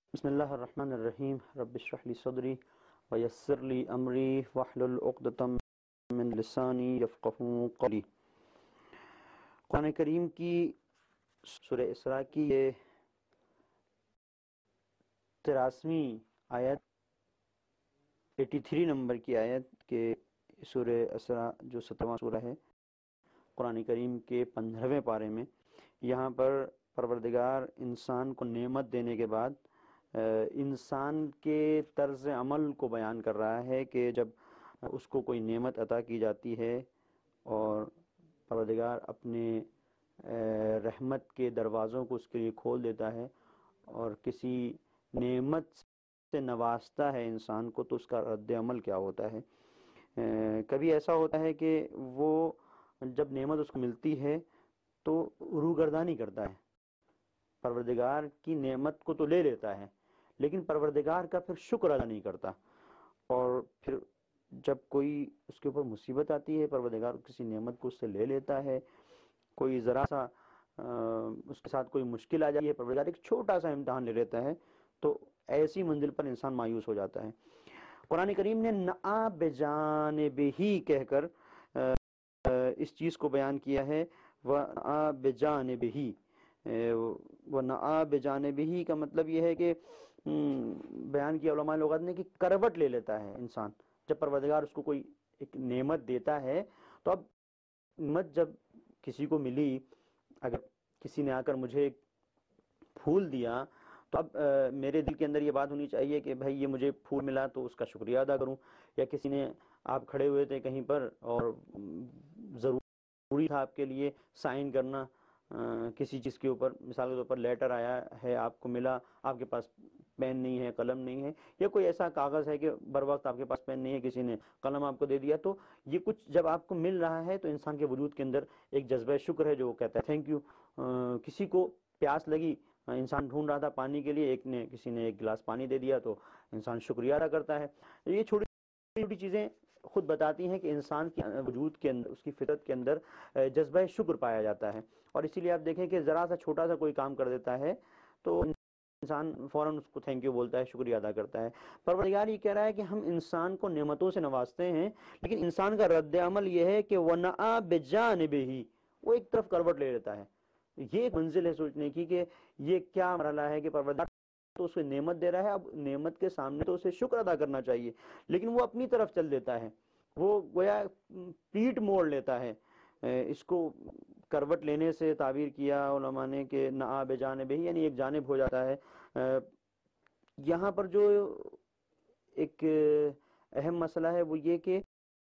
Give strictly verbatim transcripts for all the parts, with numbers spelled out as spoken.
بسم اللہ الرحمن الرحیم رب اشرح لی صدری ویسر لی امری واحلل عقدۃ من لسانی یفقہوا قولی۔ قرآن کریم کی سورہ اسراء کی یہ تراسویں آیت ایٹی تھری نمبر کی آیت کہ سورہ اسراء جو سترواں سورہ ہے قرآن کریم کے پندرہویں پارے میں، یہاں پر پروردگار انسان کو نعمت دینے کے بعد انسان کے طرز عمل کو بیان کر رہا ہے کہ جب اس کو کوئی نعمت عطا کی جاتی ہے اور پروردگار اپنے رحمت کے دروازوں کو اس کے لیے کھول دیتا ہے اور کسی نعمت سے نوازتا ہے انسان کو، تو اس کا رد عمل کیا ہوتا ہے۔ کبھی ایسا ہوتا ہے کہ وہ جب نعمت اس کو ملتی ہے تو روگردانی کرتا ہے، پروردگار کی نعمت کو تو لے لیتا ہے لیکن پروردگار کا پھر شکر ادا نہیں کرتا، اور پھر جب کوئی اس کے اوپر مصیبت آتی ہے پروردگار کسی نعمت کو اس سے لے لیتا ہے، کوئی ذرا سا اس کے ساتھ کوئی مشکل آ جاتی ہے پروردگار ایک چھوٹا سا امتحان لے لیتا ہے، تو ایسی منزل پر انسان مایوس ہو جاتا ہے۔ قرآن کریم نے نَعَ بِجَانِبِهِ کہہ کر اس چیز کو بیان کیا ہے، وَنَعَ بِجَانِبِهِ۔ وَنَعَ بِجَانِبِهِ کا مطلب یہ ہے کہ بیان کیا علماء لغت نے کہ کروٹ لے لیتا ہے انسان جب پروردگار اس کو کوئی ایک نعمت دیتا ہے۔ تو اب نعمت جب کسی کو ملی، اگر کسی نے آ کر مجھے ایک پھول دیا تو اب میرے دل کے اندر یہ بات ہونی چاہیے کہ بھائی یہ مجھے پھول ملا تو اس کا شکریہ ادا کروں، یا کسی نے آپ کھڑے ہوئے تھے کہیں پر اور ضروری تھا آپ کے لیے سائن کرنا کسی چیز کے اوپر، مثال کے طور پر لیٹر آیا ہے آپ کو ملا، آپ کے پاس پین نہیں ہے، قلم نہیں ہے، یا کوئی ایسا کاغذ ہے کہ بر وقت آپ کے پاس پین نہیں ہے، کسی نے قلم آپ کو دے دیا، تو یہ کچھ جب آپ کو مل رہا ہے تو انسان کے وجود کے اندر ایک جذبہ شکر ہے جو وہ کہتا ہے تھینک یو۔ کسی کو پیاس لگی، انسان ڈھونڈ رہا تھا پانی کے لیے، ایک نے کسی نے ایک گلاس پانی دے دیا تو انسان شکریہ ادا کرتا ہے۔ یہ چھوٹی چھوٹی چیزیں خود بتاتی ہیں کہ انسان کے وجود کے اندر، اس کی فطرت کے اندر جذبہ شکر پایا جاتا ہے، اور اسی لیے آپ دیکھیں کہ ذرا سا چھوٹا سا کوئی کام کر دیتا ہے تو انسان فوراً اس کو تھینک یو بولتا ہے، شکریہ ادا کرتا ہے۔ پروردگار یہ کہہ رہا ہے کہ ہم انسان کو نعمتوں سے نوازتے ہیں لیکن انسان کا رد عمل یہ ہے کہ وَنَعَ بِجَانِبِهِ، وہ ایک طرف کروٹ لے لیتا ہے۔ یہ ایک منزل ہے سوچنے کی کہ یہ کیا مرحلہ ہے کہ پروردگار تو اسے نعمت دے رہا ہے، اب نعمت کے سامنے تو اسے شکر ادا کرنا چاہیے لیکن وہ اپنی طرف چل دیتا ہے، وہ گویا پیٹ موڑ لیتا ہے۔ اس کو کروٹ لینے سے تعبیر کیا علماء نے کہ نَعَ بِجَانِبِهِ، یعنی ایک جانب ہو جاتا ہے۔ یہاں پر جو ایک اہم مسئلہ ہے وہ یہ کہ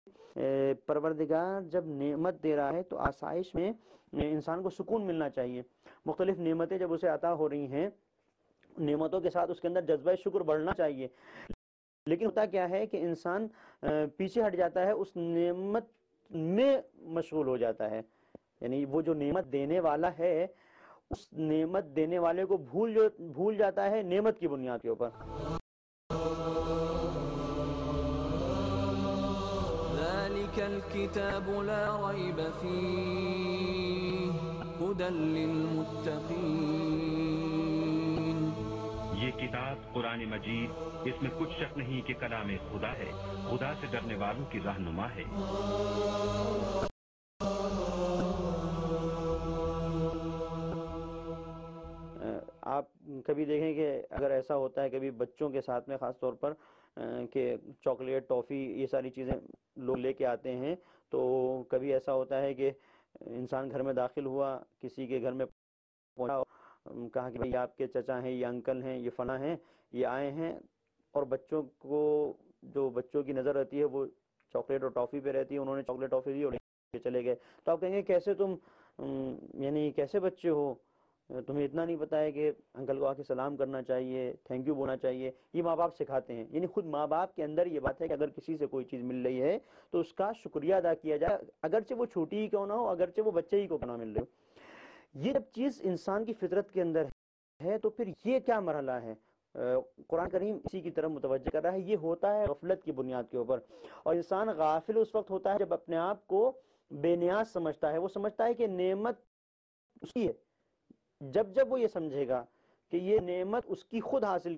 پروردگار جب نعمت دے رہا ہے تو آسائش میں انسان کو سکون ملنا چاہیے۔ مختلف نعمتیں جب اسے عطا ہو رہی ہیں، نعمتوں کے ساتھ اس کے اندر جذبہ شکر بڑھنا چاہیے، لیکن ہوتا کیا ہے کہ انسان پیچھے ہٹ جاتا ہے، اس نعمت میں مشغول ہو جاتا ہے، یعنی وہ جو نعمت دینے والا ہے اس نعمت دینے والے کو بھول جو بھول جاتا ہے نعمت کی بنیاد کے اوپر۔ ذلك الكتاب لا ريب فيه هدى للمتقين۔ یہ کتاب قرآن مجید، اس میں کچھ شک نہیں کہ کلام خدا ہے، خدا سے ڈرنے والوں کی رہنما ہے۔ آپ کبھی دیکھیں کہ اگر ایسا ہوتا ہے کبھی بچوں کے ساتھ میں خاص طور پر کہ چاکلیٹ، ٹافی، یہ ساری چیزیں لوگ لے کے آتے ہیں، تو کبھی ایسا ہوتا ہے کہ انسان گھر میں داخل ہوا، کسی کے گھر میں پہنچا، کہا کہ بھئی آپ کے چچا ہیں، یہ انکل ہیں، یہ فلاں ہیں، یہ آئے ہیں، اور بچوں کو جو بچوں کی نظر رہتی ہے وہ چاکلیٹ اور ٹافی پہ رہتی ہے، انہوں نے چاکلیٹ ٹافی دی اور چلے گئے، تو آپ کہیں گے کیسے تم یعنی کیسے بچے ہو، تمہیں اتنا نہیں پتا ہے کہ انکل کو آ کے سلام کرنا چاہیے، تھینک یو بولنا چاہیے۔ یہ ماں باپ سکھاتے ہیں، یعنی خود ماں باپ کے اندر یہ بات ہے کہ اگر کسی سے کوئی چیز مل رہی ہے تو اس کا شکریہ ادا کیا جائے، اگرچہ وہ چھوٹی ہی کیوں نہ ہو، اگرچہ وہ بچے ہی کو نہ مل رہے ہو۔ یہ جب چیز انسان کی فطرت کے اندر ہے تو پھر یہ کیا مرحلہ ہے؟ قرآن کریم اسی کی طرف متوجہ کر رہا ہے۔ یہ ہوتا ہے غفلت کی بنیاد کے اوپر، اور انسان غافل اس وقت ہوتا ہے جب اپنے آپ کو بے نیاز سمجھتا ہے، وہ سمجھتا ہے کہ نعمت اس کی ہے۔ جب جب وہ یہ سمجھے گا کہ یہ نعمت اس کی خود حاصل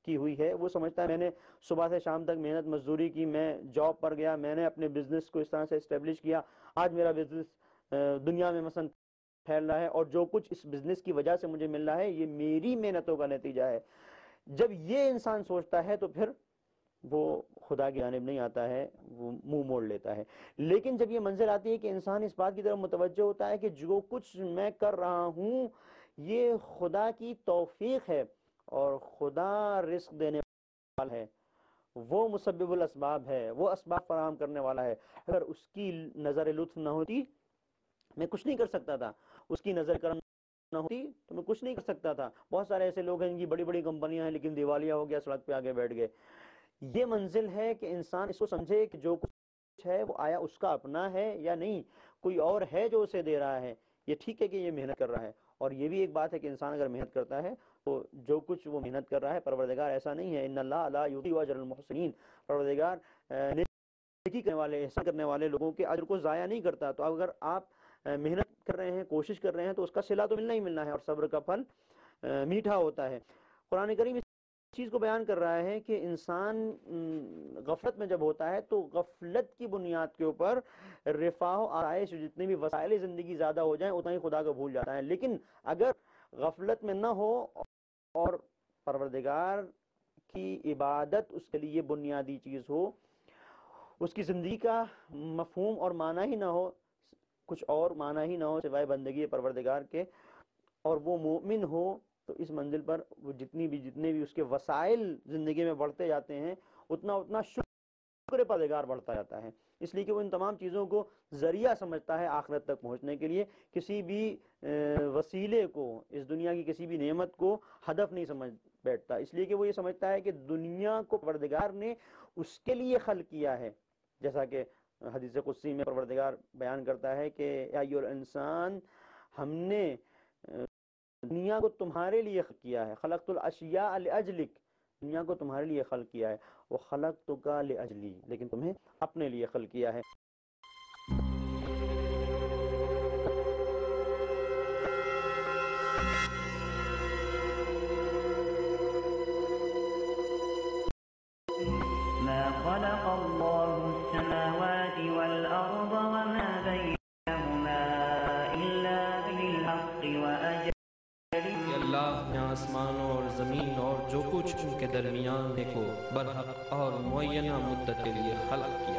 کی ہوئی ہے، وہ سمجھتا ہے میں نے صبح سے شام تک محنت مزدوری کی، میں جاب پر گیا، میں نے اپنے بزنس کو اس طرح سے اسٹیبلش کیا، آج میرا بزنس دنیا میں مثلا پھیل رہا ہے، اور جو کچھ اس بزنس کی وجہ سے مجھے مل رہا ہے یہ میری محنتوں کا نتیجہ ہے۔ جب یہ انسان سوچتا ہے تو پھر وہ خدا کی جانب نہیں آتا ہے، وہ منہ موڑ لیتا ہے۔ لیکن جب یہ منزل آتی ہے کہ انسان اس بات کی طرف متوجہ ہوتا ہے کہ جو کچھ میں کر رہا ہوں یہ خدا کی توفیق ہے، اور خدا رزق دینے والا ہے، وہ مسبب الاسباب ہے، وہ اسباب فراہم کرنے والا ہے، اگر اس کی نظر لطف نہ ہوتی میں کچھ نہیں کر سکتا تھا، اس کی نظر کرم نہ ہوتی تو میں کچھ نہیں کر سکتا تھا۔ بہت سارے ایسے لوگ ہیں جن کی بڑی بڑی کمپنیاں ہیں لیکن دیوالیہ ہو گیا، سڑک پہ آگے بیٹھ گئے۔ یہ منزل ہے کہ انسان اس کو سمجھے کہ جو کچھ ہے وہ آیا اس کا اپنا ہے یا نہیں، کوئی اور ہے جو اسے دے رہا ہے۔ یہ ٹھیک ہے کہ یہ محنت کر رہا ہے، اور یہ بھی ایک بات ہے کہ انسان اگر محنت کرتا ہے تو جو کچھ وہ محنت کر رہا ہے پروردگار ایسا نہیں ہے، ان اللہ لا یضیع اجر المحسنین، پروردگار نیکی کرنے والے، احسان کرنے والے لوگوں کے اجر کو ضائع نہیں کرتا۔ تو اگر آپ محنت کر رہے ہیں، کوشش کر رہے ہیں، تو اس کا صلہ تو ملنا ہی ملنا ہے، اور صبر کا پھل میٹھا ہوتا ہے۔ قرآن کریم اس چیز کو بیان کر رہا ہے کہ انسان غفلت میں جب ہوتا ہے تو غفلت کی بنیاد کے اوپر رفاہ و آرائش، جتنے بھی وسائل زندگی زیادہ ہو جائیں اتنا ہی خدا کو بھول جاتا ہے۔ لیکن اگر غفلت میں نہ ہو اور پروردگار کی عبادت اس کے لیے بنیادی چیز ہو، اس کی زندگی کا مفہوم اور معنی ہی نہ ہو، کچھ اور معنی ہی نہ ہو سوائے بندگی پروردگار کے، اور وہ مومن ہو، تو اس منزل پر وہ جتنی بھی جتنے بھی اس کے وسائل زندگی میں بڑھتے جاتے ہیں اتنا اتنا شکر پروردگار بڑھتا جاتا ہے، اس لیے کہ وہ ان تمام چیزوں کو ذریعہ سمجھتا ہے آخرت تک پہنچنے کے لیے، کسی بھی وسیلے کو، اس دنیا کی کسی بھی نعمت کو ہدف نہیں سمجھ بیٹھتا، اس لیے کہ وہ یہ سمجھتا ہے کہ دنیا کو پروردگار نے اس کے لیے خلق کیا ہے، جیسا کہ حدیث قدسی میں پروردگار بیان کرتا ہے کہ یا ایھا الانسان، ہم نے دنیا کو تمہارے لیے خلق کیا ہے، خلقت الاشیاء لاجلک، دنیا کو تمہارے لیے خلق کیا ہے، وہ خلقتک لاجلی، لیکن تمہیں اپنے لیے خلق کیا ہے۔ ما خلق الله السماوات والأرض وما بينهما إلا بالحق وأجل۔ کہ اللہ نے آسمانوں اور زمین اور جو کچھ ان کے درمیان ہے کو برحق اور معینہ مدت کے لیے خلق کیا۔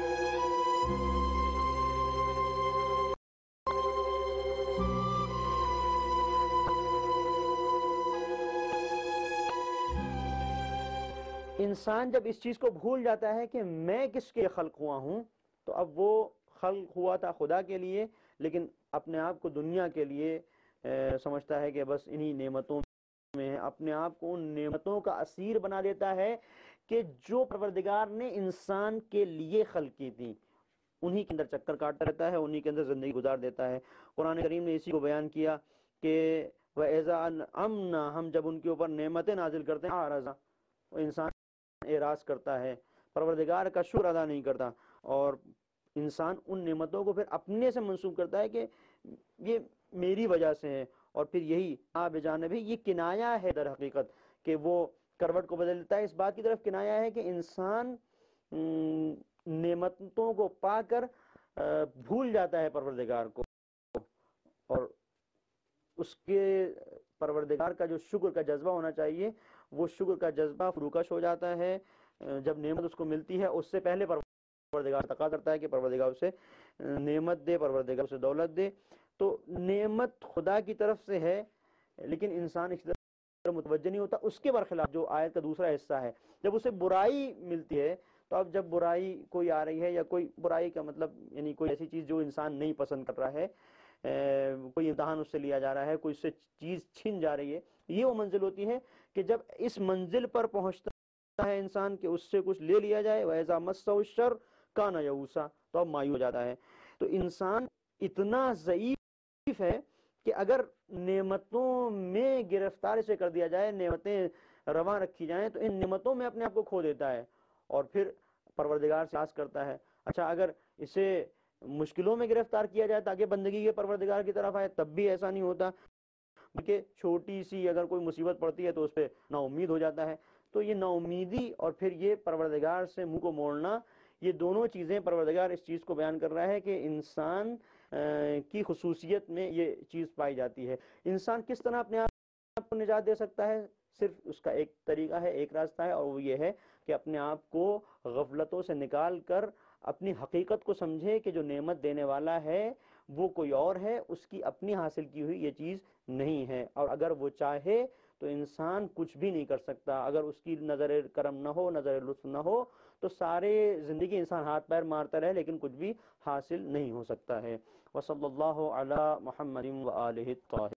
انسان جب اس چیز کو بھول جاتا ہے کہ میں کس کے خلق ہوا ہوں، تو اب وہ خلق ہوا تھا خدا کے لیے، لیکن اپنے آپ کو دنیا کے لیے سمجھتا ہے کہ بس انہی نعمتوں میں اپنے آپ کو ان نعمتوں کا اسیر بنا دیتا ہے کہ جو پروردگار نے انسان کے لیے خلق کی تھی، انہی کے اندر چکر کاٹتا رہتا ہے، انہی کے اندر زندگی گزار دیتا ہے۔ قرآن کریم نے اسی کو بیان کیا کہ وَإِذَا أَنْعَمْنَا، ہم جب ان کے اوپر نعمتیں نازل کرتے ہیں، اعرض، انسان اعراض کرتا ہے، پروردگار کا شکر ادا نہیں کرتا، اور انسان ان نعمتوں کو پھر اپنے سے منسوب کرتا ہے کہ یہ میری وجہ سے ہے، اور پھر یہی آ بجانب ہے، یہ کنایا ہے در حقیقت کہ وہ کروٹ کو بدل دیتا ہے، اس بات کی طرف کنایا ہے کہ انسان نعمتوں کو پا کر بھول جاتا ہے پروردگار کو، اور اس کے پروردگار کا جو شکر کا جذبہ ہونا چاہیے وہ شکر کا جذبہ فروکش ہو جاتا ہے۔ جب نعمت اس کو ملتی ہے اس سے پہلے پروردگار تقاضا کرتا ہے کہ پروردگار اسے نعمت دے، پروردگار اسے دولت دے۔ تو نعمت خدا کی طرف سے ہے، لیکن انسان اس طرف متوجہ نہیں ہوتا۔ اس کے برخلاف جو آیت کا دوسرا حصہ ہے، جب اسے برائی ملتی ہے، تو اب جب برائی کوئی آ رہی ہے، یا کوئی برائی کا مطلب یعنی کوئی ایسی چیز جو انسان نہیں پسند کر رہا ہے، کوئی امتحان اس سے لیا جا رہا ہے، کوئی اس سے چیز چھن جا رہی ہے، یہ وہ منزل ہوتی ہے کہ جب اس منزل پر پہنچتا ہے انسان کہ اس سے کچھ لے لیا جائے، وَإِذَا مَسَّهُ الشَّرُّ كَانَ يَئُوسًا، تو اب مایوس ہو جاتا ہے۔ تو انسان اتنا ضعیف ہے کہ اگر نعمتوں میں گرفتار اسے کر دیا جائے، نعمتیں رواں رکھی جائیں، تو ان نعمتوں میں اپنے آپ کو کھو دیتا ہے، اور پھر پروردگار سے آس کرتا ہے۔ اچھا، اگر اسے مشکلوں میں گرفتار کیا جائے تاکہ بندگی کے پروردگار کی طرف آئے، تب بھی ایسا نہیں ہوتا، بلکہ چھوٹی سی اگر کوئی مصیبت پڑتی ہے تو اس پہ نا امید ہو جاتا ہے۔ تو یہ نا امیدی اور پھر یہ پروردگار سے منہ کو موڑنا، یہ دونوں چیزیں پروردگار اس چیز کو بیان کر رہا ہے کہ انسان کی خصوصیت میں یہ چیز پائی جاتی ہے۔ انسان کس طرح اپنے آپ کو نجات دے سکتا ہے؟ صرف اس کا ایک طریقہ ہے، ایک راستہ ہے، اور وہ یہ ہے کہ اپنے آپ کو غفلتوں سے نکال کر اپنی حقیقت کو سمجھے کہ جو نعمت دینے والا ہے وہ کوئی اور ہے، اس کی اپنی حاصل کی ہوئی یہ چیز نہیں ہے، اور اگر وہ چاہے تو انسان کچھ بھی نہیں کر سکتا۔ اگر اس کی نظر کرم نہ ہو، نظر لطف نہ ہو، تو سارے زندگی انسان ہاتھ پیر مارتا رہے لیکن کچھ بھی حاصل نہیں ہو سکتا ہے۔ وصلی اللہ علی محمد و آلہ الطاہرین۔